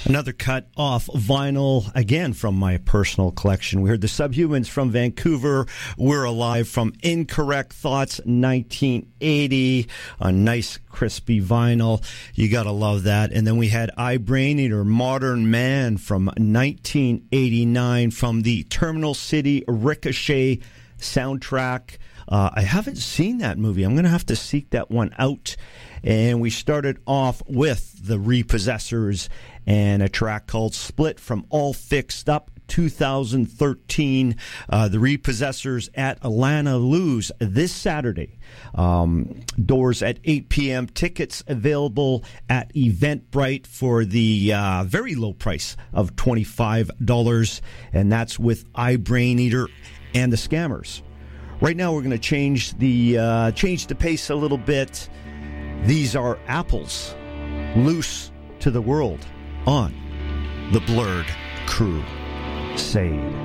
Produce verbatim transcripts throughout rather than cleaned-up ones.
Another cut off vinyl, again, from my personal collection. We heard the Subhumans from Vancouver. We're Alive from Incorrect Thoughts, nineteen eighty. A nice, crispy vinyl. You gotta love that. And then we had I, Brain Eater, Modern Man from nineteen eighty-nine from the Terminal City Ricochet soundtrack. Uh, I haven't seen that movie. I'm going to have to seek that one out. And we started off with the Repossessors and a track called Split from All Fixed Up, two thousand thirteen. Uh, the Repossessors at Alana Lou's this Saturday. Um, doors at eight p.m. Tickets available at Eventbrite for the uh, very low price of twenty-five dollars. And that's with I, Brain Eater and the Scammers. Right now, we're going to change the uh, change the pace a little bit. These are Apples, Loose to the World on the Blurred Crusade.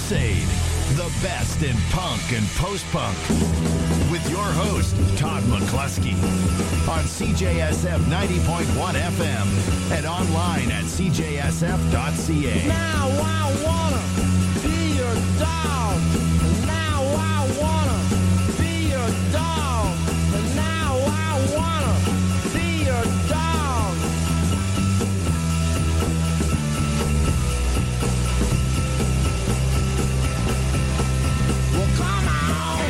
Crusade. The best in punk and post-punk. With your host, Todd McCluskey. On C J S F ninety point one F M. And online at c j s f dot c a. Now I wanna be your dog. Now I wanna be your dog. Now I wanna be your dog. Well, come on.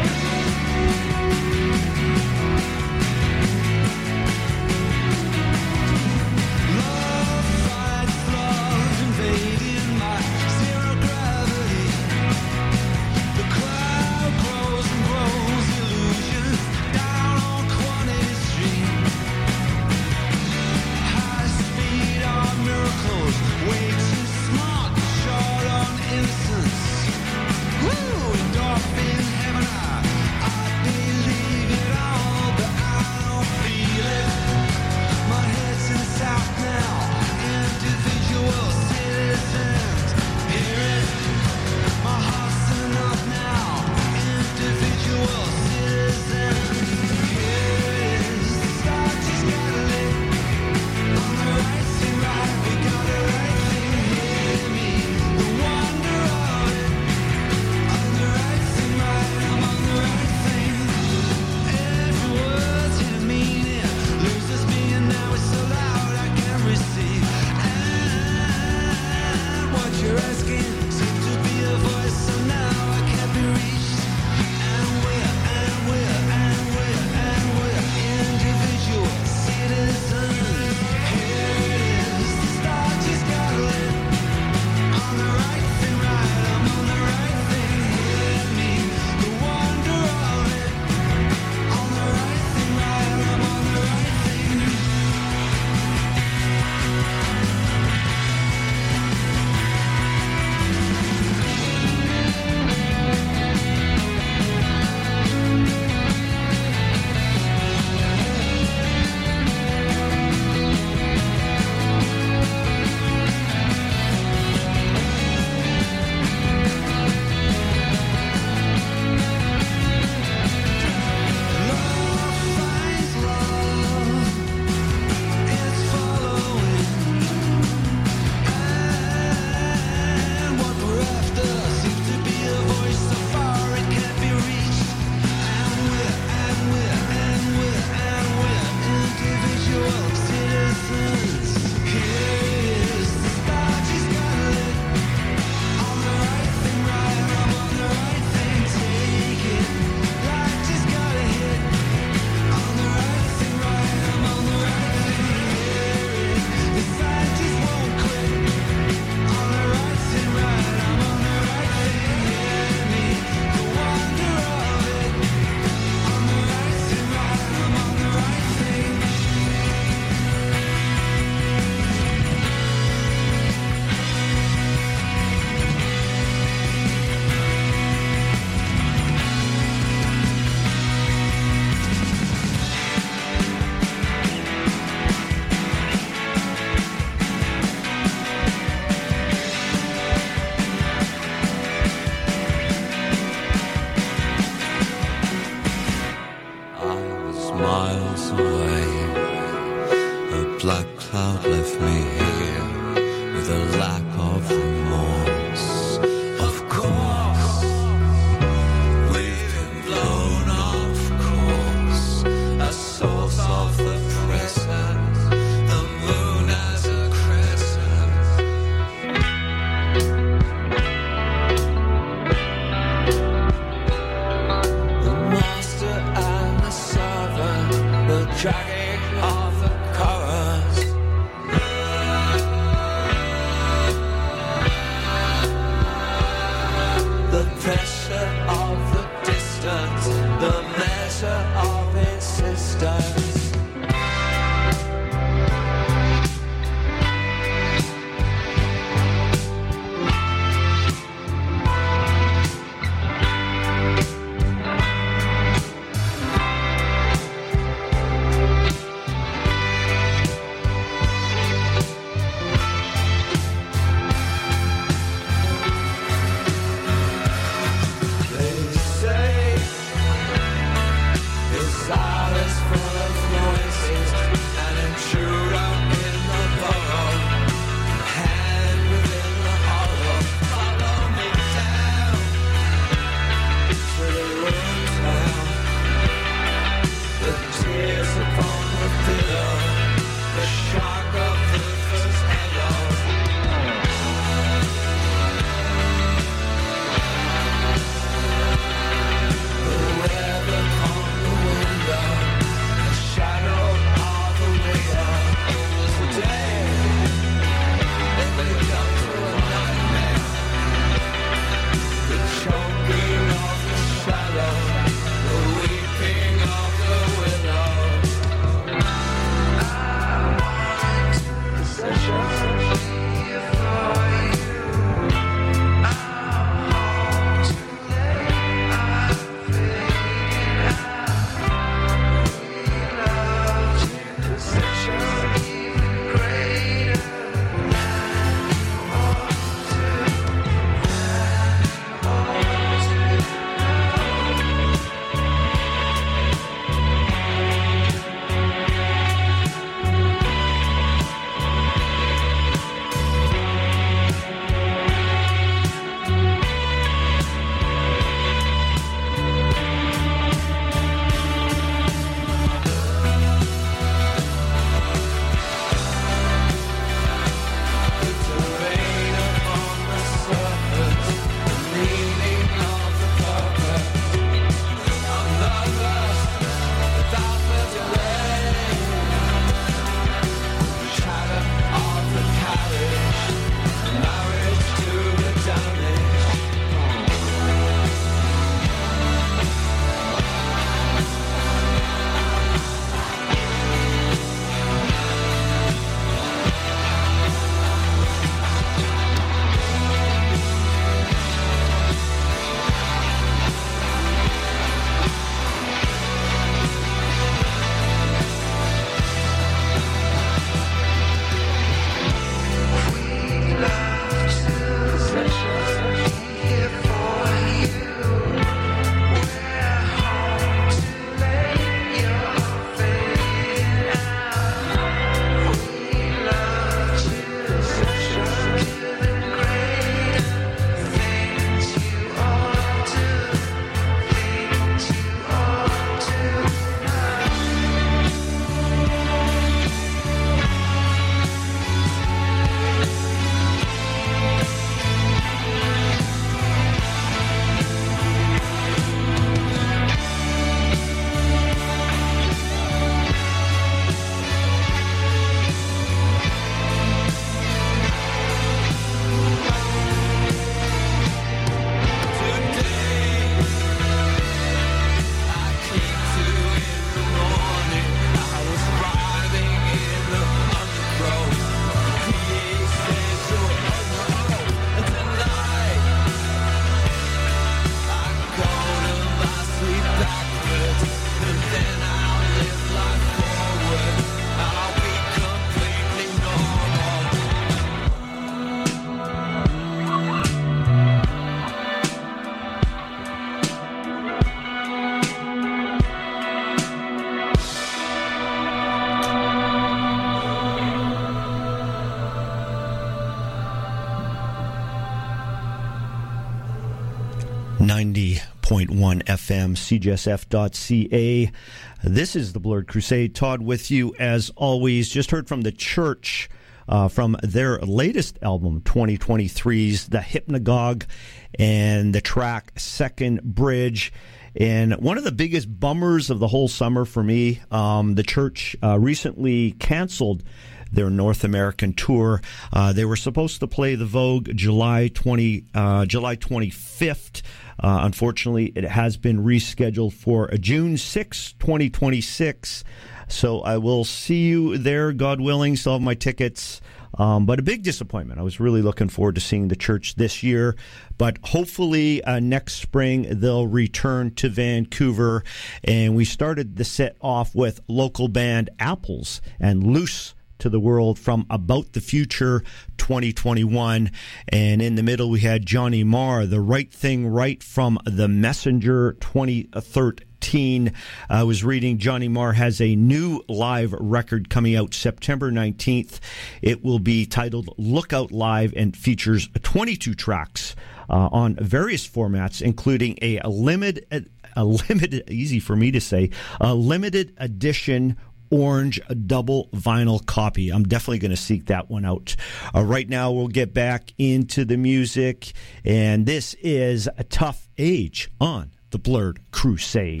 ninety point one F M, C J S F dot C A. This is the Blurred Crusade. Todd with you as always. Just heard from the Church uh, from their latest album, twenty twenty-three's The Hypnagogue, and the track Second Bridge. And one of the biggest bummers of the whole summer for me, um, the Church uh, recently canceled their North American tour. Uh, they were supposed to play the Vogue July twenty, uh, July twenty-fifth. Uh, unfortunately, it has been rescheduled for June sixth, twenty twenty-six. So I will see you there, God willing. Still have my tickets. Um, but a big disappointment. I was really looking forward to seeing the Church this year. But hopefully uh, next spring they'll return to Vancouver. And we started the set off with local band Apples and Loose to the World from About the Future twenty twenty-one. And in the middle we had Johnny Marr, The Right Thing Right from The Messenger twenty thirteen. I was reading Johnny Marr has a new live record coming out September nineteenth. It will be titled Lookout Live and features twenty-two tracks uh, on various formats, including a limited, a limited, easy for me to say, a limited edition orange double vinyl copy. I'm definitely going to seek that one out. Uh, right now, we'll get back into the music, and this is A Tough Age on the Blurred Crusade.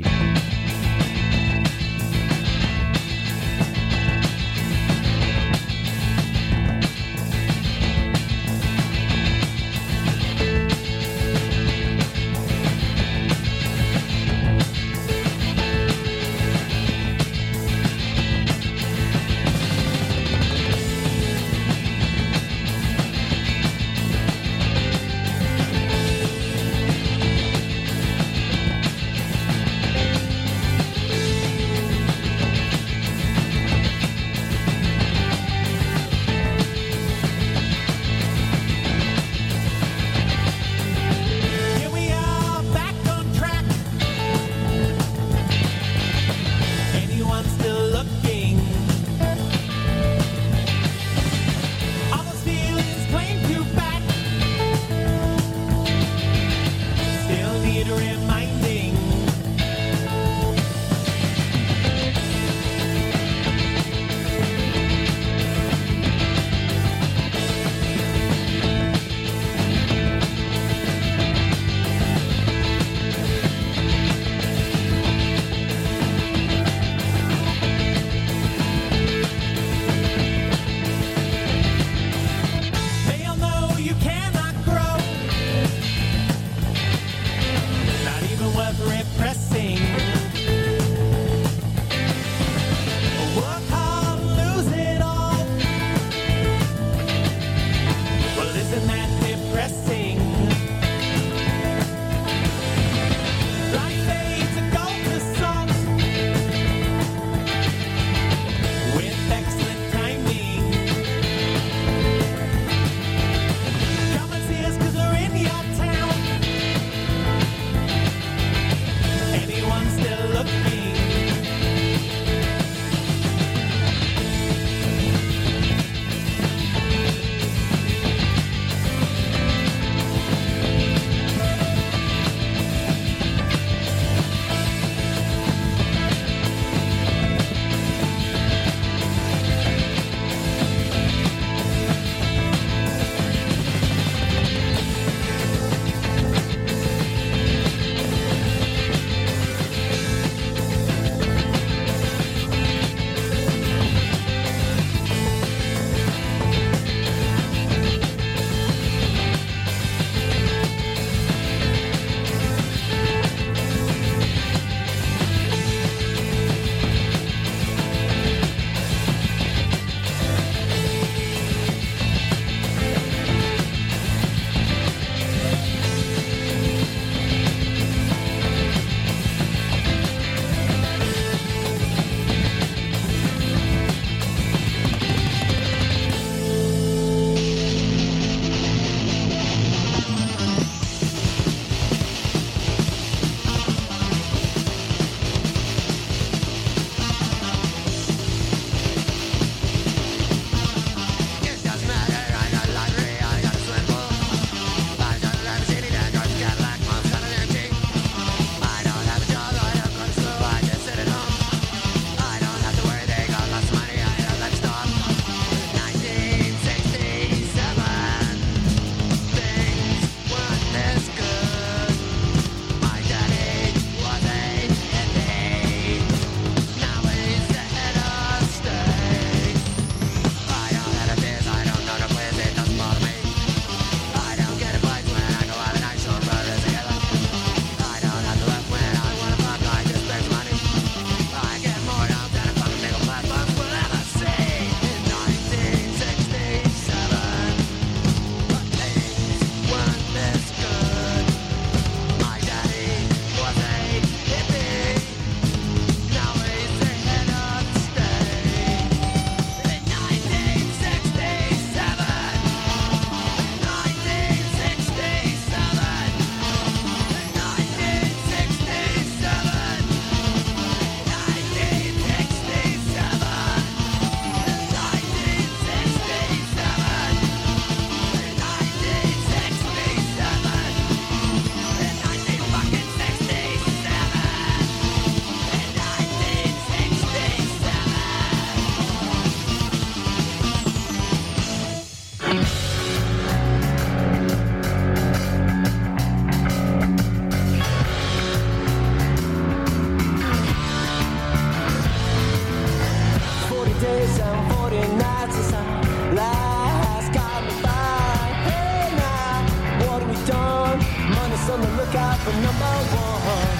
done? Money's on the lookout for number one.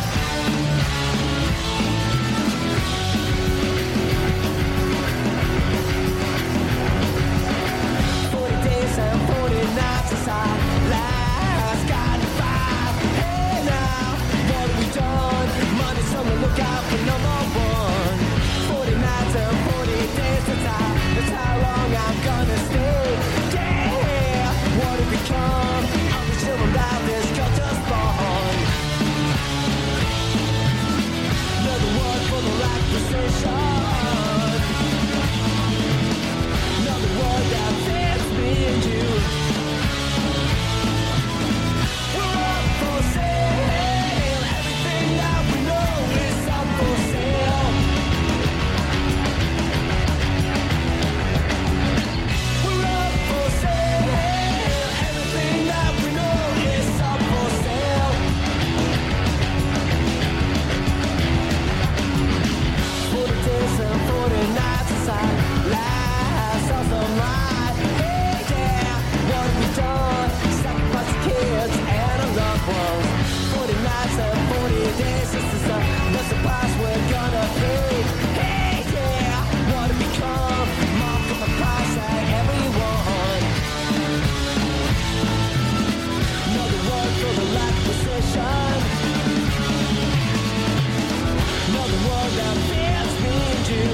Forty days and forty nights as I last got five. Hey now, what have we done? Money's on the lookout for number one. Forty nights and forty days, that's how, that's how long I'm gonna stay. Yeah, what have become? I'm the children that this girl just born. Another word for the right position. Another word that fits me and you. We're up for sale. Everything that we know is up for sale. We're up for sale. Everything that we know is up for sale. Forty days and forty nights as I last off the line. Hey, yeah, what have we done? Sacrifice the kids and our loved ones. Forty nights and forty days, this is the, that's the price we're gonna pay. Hey, yeah, what have become? Mark up the price at everyone. Another word for the right position. Another word that fits me and you.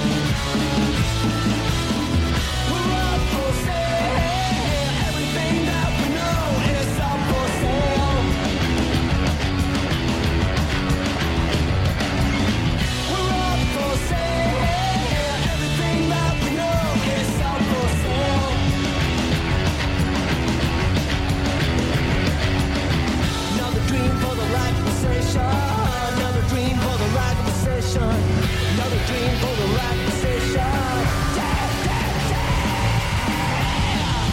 We're up for sale. Everything that we know is up for sale. We're up for sale. Everything that we know is up for sale. Another dream for the right position. Another dream for the right position. Another dream for the right position. Yeah, yeah, yeah.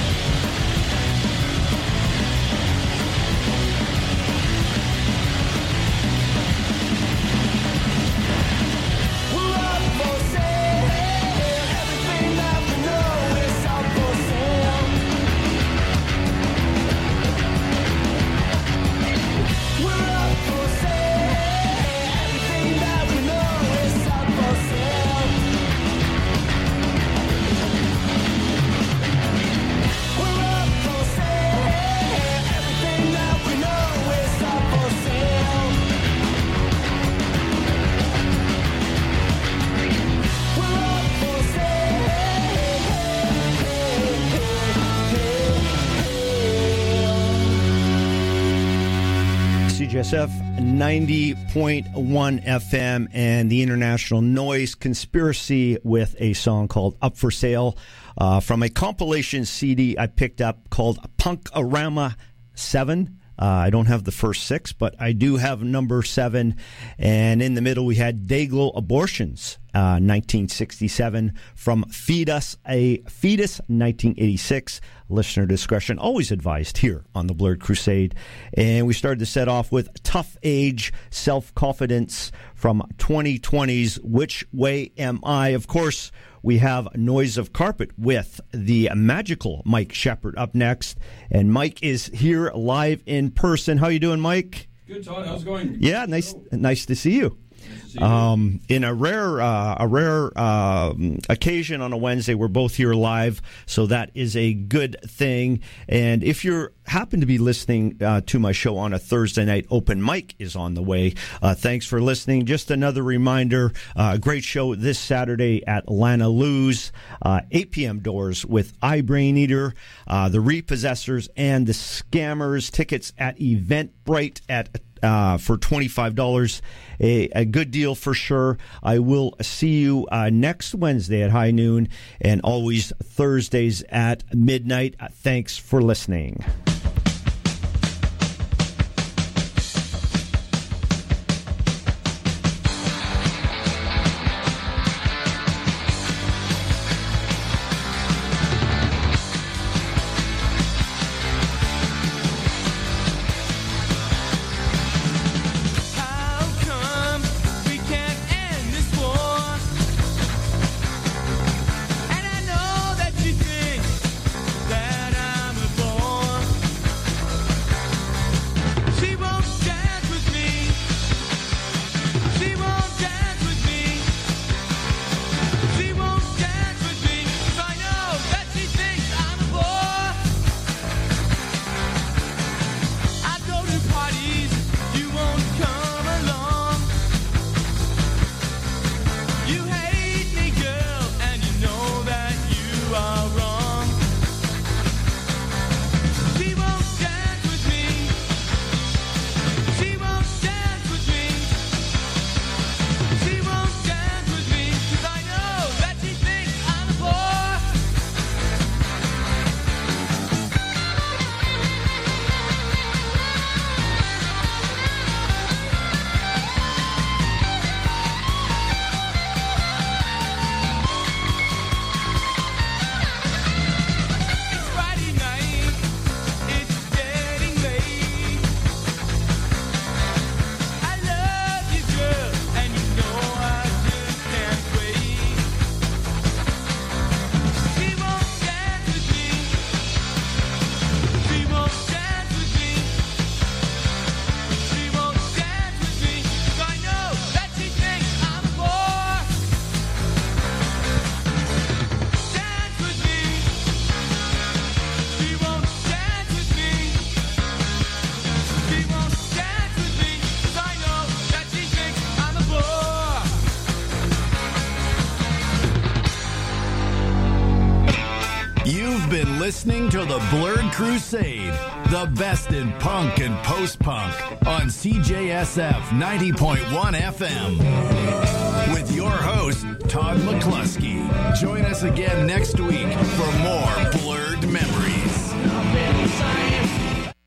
We're up for sale. Everything that we know is up for sale. We're up for sale. Everything that we know is up for sale. We're up for sale. Everything that we know is up for sale. We're up for sale. C J S F ninety point one F M and the International Noise Conspiracy with a song called Up for Sale uh, from a compilation C D I picked up called Punk-A-Rama seven. Uh, I don't have the first six, but I do have number seven. And in the middle, we had Dayglow Abortions, uh, nineteen sixty-seven, from Fetus, a Fetus, nineteen eighty-six. Listener discretion always advised here on the Blurred Crusade. And we started to set off with Tough Age, Self-Confidence from twenty twenty's Which Way Am I? Of course, we have Noise of Carpet with the magical Mike Shepard up next. And Mike is here live in person. How you doing, Mike? Good, Todd. How's it going? Yeah, nice, nice to see you. Nice to see you. Um, in a rare, uh, a rare uh, occasion on a Wednesday, we're both here live, so that is a good thing. And if you happen to be listening uh, to my show on a Thursday night, Open Mic is on the way. Uh, thanks for listening. Just another reminder: uh, a great show this Saturday at Lana Lou's, uh, eight p.m. doors with iBrain Eater, uh, the Repossessors, and the Scammers. Tickets at Eventbrite at Uh, for twenty-five dollars, a, a good deal for sure. I will see you uh, next Wednesday at high noon and always Thursdays at midnight. Uh, thanks for listening. And I know that you think that I'm a bore. listening to the Blurred Crusade, the best in punk and post-punk on C J S F ninety point one F M. With your host, Todd McCluskey. Join us again next week for more Blurred